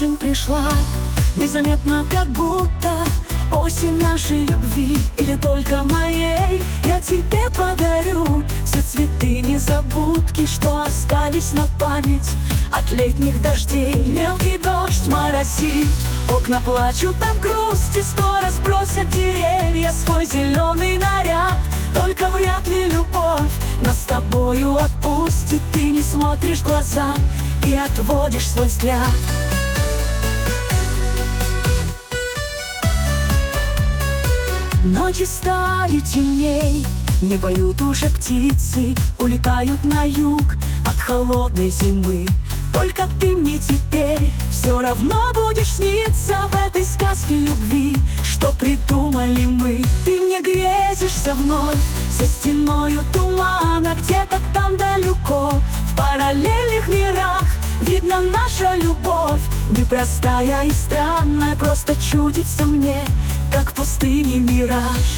осень пришла, незаметно, как будто осень нашей любви. Или только моей. Я тебе подарю все цветы незабудки, что остались на память от летних дождей. Мелкий дождь моросит, окна плачут от грусти, скоро сбросят деревья свой зеленый наряд. Только вряд ли любовь нас с тобою отпустит. Ты не смотришь в глаза и отводишь свой взгляд. Ночи стали темней, не поют уже птицы, улетают на юг от холодной зимы. Только ты мне теперь все равно будешь сниться в этой сказке любви, что придумали мы. Ты мне грезишься вновь за стеною тумана, где-то там далеко, в параллельных мирах. Видно, наша любовь непростая и странная, просто чудится мне, как в пустыне мираж.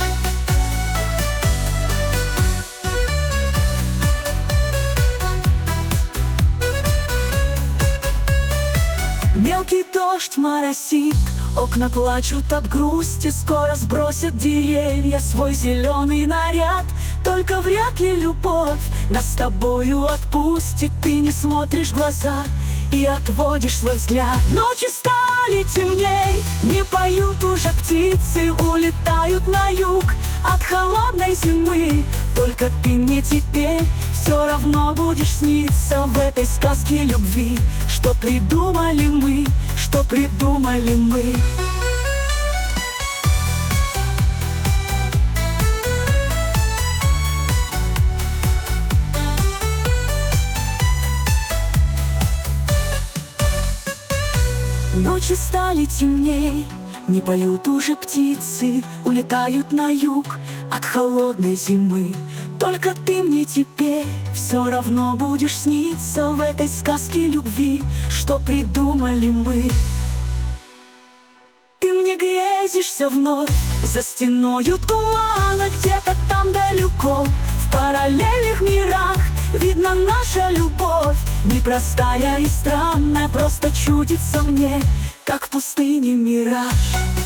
Мелкий дождь моросит, окна плачут от грусти, скоро сбросят деревья свой зеленый наряд. Только вряд ли любовь нас с тобою отпустит. Ты не смотришь в глаза и отводишь свой взгляд. Ночи стали темней, не поют уже птицы, улетают на юг от холодной зимы. Только ты мне теперь все равно будешь сниться в этой сказке любви, что придумали мы, что придумали мы. Ночи стали темней, не поют уже птицы, улетают на юг от холодной зимы. Только ты мне теперь все равно будешь сниться в этой сказке любви, что придумали мы. Ты мне грезишься вновь за стеною тумана, где-то там далеко, в параллельных мирах. Видно, наша любовь непростая и странная, просто чудится мне, как в пустыне мираж.